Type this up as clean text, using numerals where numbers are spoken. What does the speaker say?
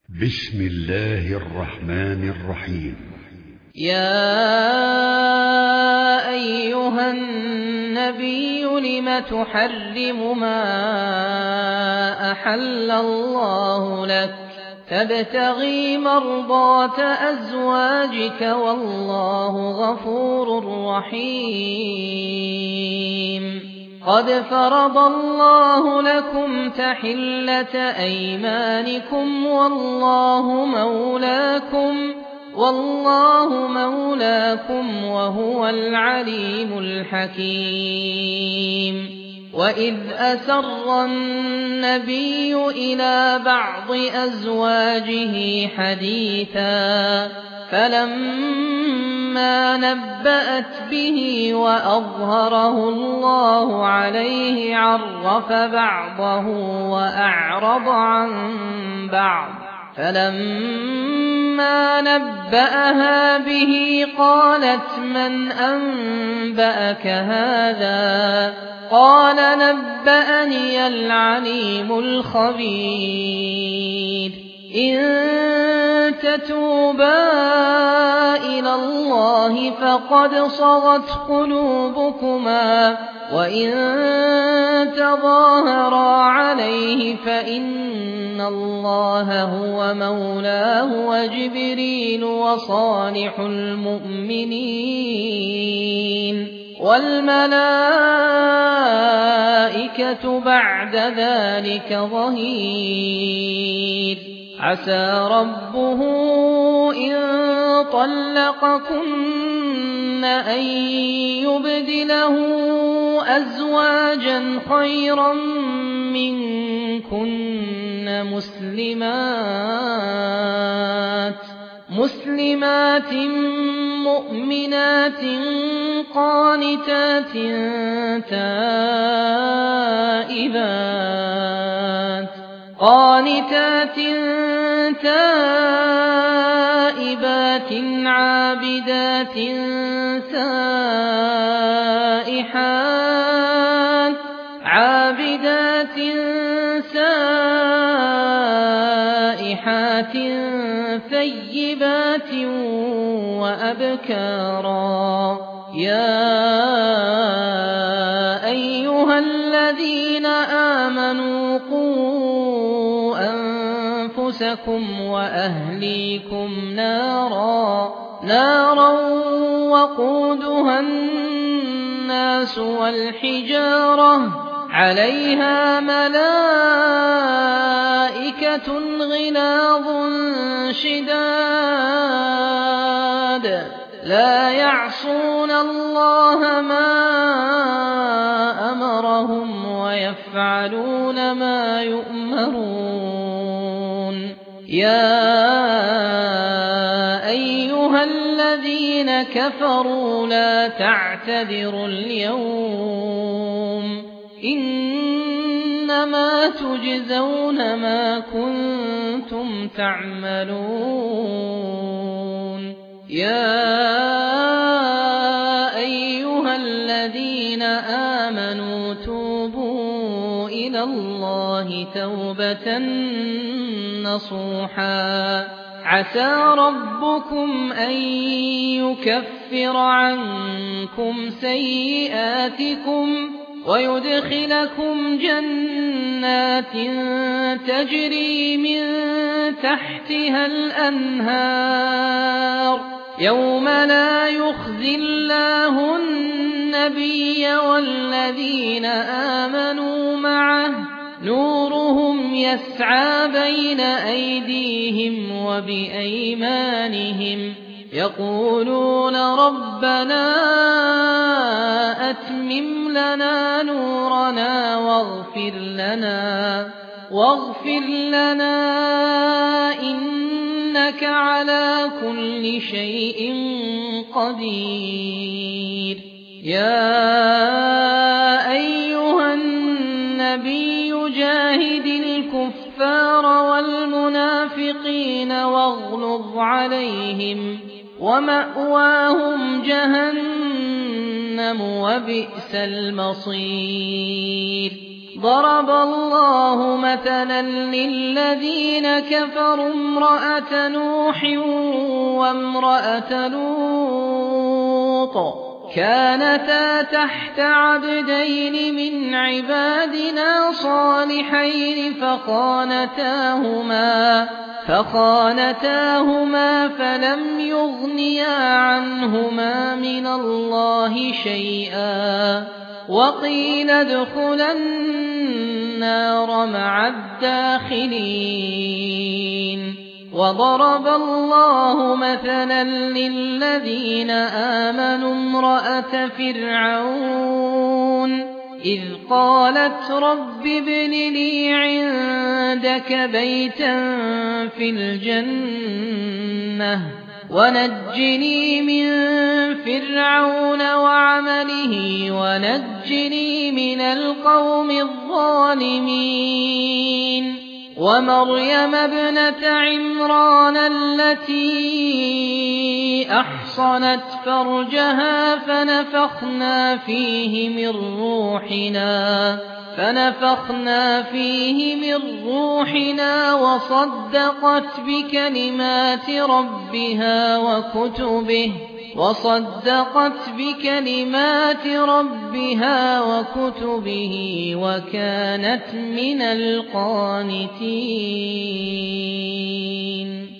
بسم الله الرحمن الرحيم. يا أيها النبي لم تحرم ما أحل الله لك تبتغي مرضات أزواجك والله غفور رحيم. قد فرض الله لكم تحلة أيمانكم والله مولاكم وهو العليم الحكيم. وإذ أسر النبي إلى بعض أزواجه حديثا فلما نبأت به وأظهره الله عليه عرف بعضه وأعرض عن بعض فلما نبأها به قالت من أنبأك هذا قال نبأني العليم الخبير. إن تتوبا إلى الله فقد صغت قلوبكما وإن تظاهرا عليه فإن الله هو مولاه وجبريل وصالح المؤمنين والملائكة بعد ذلك ظهير. عسى ربه إن طلقكن أن يبدله أزواجا خيرا منكن مسلمات مؤمنات قانتات تائبات عابدات سائحات ثيبات وأبكارا. يا أيها الذين آمنوا قوا أنفسكم وأهليكم نارا وقودها الناس والحجارة عليها ملائكة غلاظ شداد لا يعصون الله ما أمرهم ويفعلون ما يؤمرون. يا أيها الذين كفروا لا تعتذروا اليوم إنما تجزون ما كنتم تعملون. يا أيها الذين آمنوا توبوا إلى الله توبة نصوحا عسى ربكم أن يكفر عنكم سيئاتكم ويدخلكم جنات تجري من تحتها الأنهار يوم لا يخزي الله النبي والذين آمنوا معه نورهم يسعى بين أيديهم وبأيمانهم يقولون ربنا أتمم لنا نورنا واغفر لنا إنك على كل شيء قدير. يا أيها النبي جاهد الكفار والمنافقين واغلظ عليهم ومأواهم جهنم وبئس المصير. ضرب الله مثلا للذين كفروا امرأة نوح وامرأة لوط كانتا تحت عبدين من عبادنا صالحين فخانتاهما فلم يغنيا عنهما من الله شيئا وقيل ادخلا النار مع الداخلين. وضرب الله مثلا للذين آمنوا امرأة فرعون إذ قالت رب ابن لي عندك بيتا في الجنة ونجني من فرعون وعمله ونجني من القوم الظالمين. ومريم ابنة عمران التي أحصنت فرجها فنفخنا فيه من روحنا وصدقت بكلمات ربها وكتبه وكانت من القانتين.